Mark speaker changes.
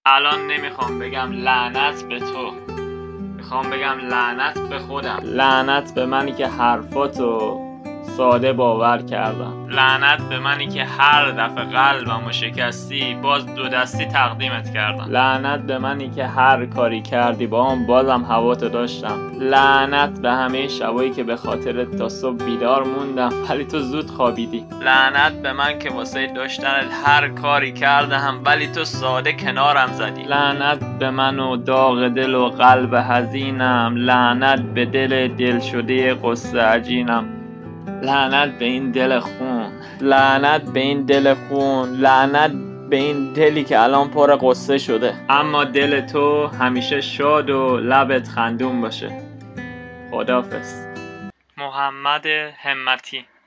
Speaker 1: الان نمیخوام بگم لعنت به تو، میخوام بگم لعنت به خودم. لعنت به منی که حرفاتو ساده باور کردم. لعنت به منی که هر دفعه قلبمو شکستی باز دو دستی تقدیمت کردم. لعنت به منی که هر کاری کردی با هم بازم هواتو داشتم. لعنت به همه شبایی که به خاطرت تا صبح بیدار موندم ولی تو زود خوابیدی. لعنت به من که واسه داشتنت هر کاری کردم ولی تو ساده کنارم زدی. لعنت به من و داغ دل و قلب حزینم. لعنت به دل شده قصه عجینم. لعنت به این دل خون، لعنت به این دل خون، لعنت به این دلی که الان پر قصه شده. اما دل تو همیشه شاد و لبت خندون باشه. خداحافظ. محمد همتی.